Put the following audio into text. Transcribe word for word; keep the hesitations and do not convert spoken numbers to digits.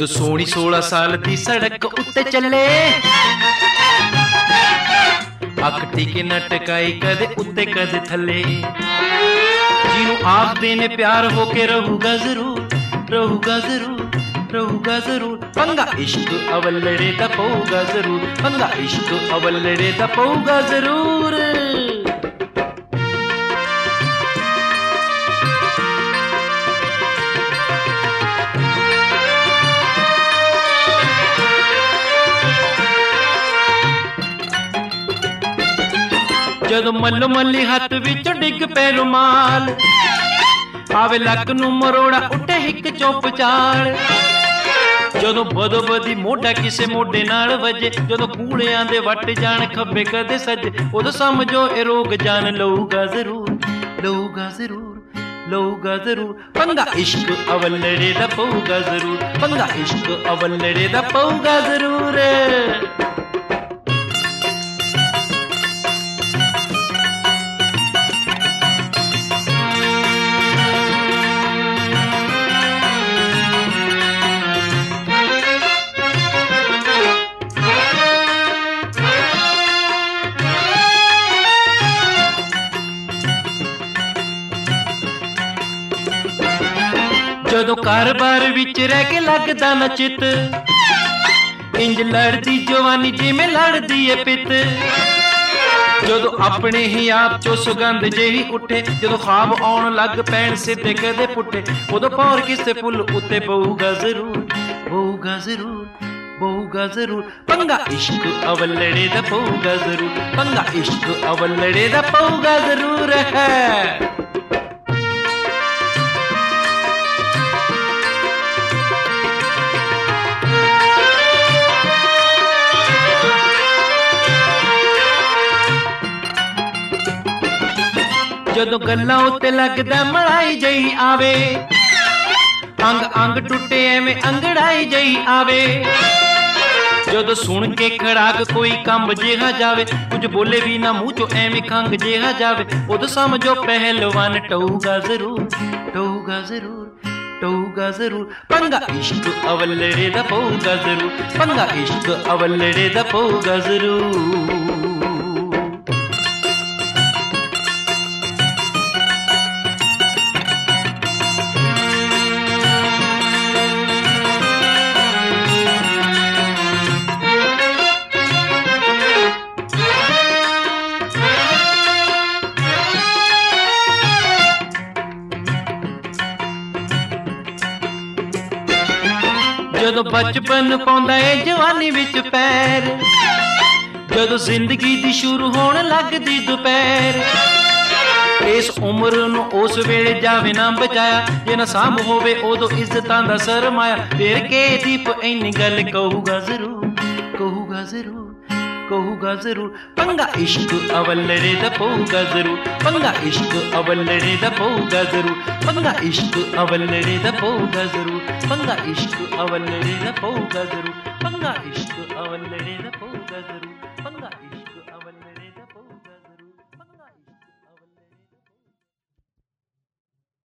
जदों सोहनी सोलह साल दी सड़क उत्ते चले, अख टिके न टकाई कदे उत्ते कदे थले। जिन्हों आखदे ने प्यार होके रहूगा जरूर, रहूगा जरूर, रहूगा जरूर। पंगा इश्क अवलड़े दा पऊगा जरूर, पंगा इश्क अवलड़े दा पऊगा जरूर। जदों मल्लो मल्ली हथ विचों डिग पे रुमाल, आवे लक नूं मरोड़ा उठे हिक चुप चाल। जदों बदो बदी मोढा किसे मोढे नाल वजे, जदों कूड़ियां दे वट जान खब्बे कदे सजे, उदों समझो ए रोग जान लऊगा जरूर, लऊगा जरूर, लऊगा जरूर। पंगा इश्क अवलड़े दा पऊगा जरूर, पंगा इश्क अवलड़े दा पऊगा जरूर। जदों घर बार विच रह के लगदा न चित, इंज लड़दी जवानी जिवें लड़दी है पित। जदों अपने ही आप चो सुगंध जेही उठे, जदों ख्वाब आउण लग पैण सिद्धे कदे पुट्ठे, उदों पौर किसे फुल उत्ते पऊगा जरूर, पऊगा जरूर, पऊगा जरूर। पंगा इश्क अवलड़े दा पऊगा जरूर, पंगा इश्क अवलड़े दा पऊगा जरूर है। जदों गल्लां उत्ते लगदा मलाई जही आवे, अंग अंग टुटे एवें अंगड़ाई जही आवे। जदों सुन के खड़ाक कोई कंब जेहा जावे, कुछ बोले भी ना मुंह चो एवें खंग जेहा जावे, उदों समझो पहलवान टऊगा जरूर, टऊगा जरूर, टऊगा जरूर। पंगा इश्क अवलड़े दा पऊगा जरूर, पंगा इश्क अवलड़े दा पऊगा जरूर। जदों बचपन पौंदा है जवानी विच पैर, जदों जिंदगी दी शुरू होण लगदी दोपहर। इस उम्र नूं उस वेले जावे ना बचाया, जे ना साम होवे उदों इज्जतां दा सरमाया। फिर के दीप इन्नी गल कहूगा जरूर, कहूगा जरूर, कहूगा जरूर। पंगा इश्क अवलड़े दा पऊगा जरूर, पंगा इश्क अवलड़े दा पऊगा जरूर, पंगा इश्क अवलड़े दा पऊगा जरूर, पंगा इश्क अवलड़े दा पऊगा जरूर, पंगा इश्क अवलड़े दा पऊगा जरूर।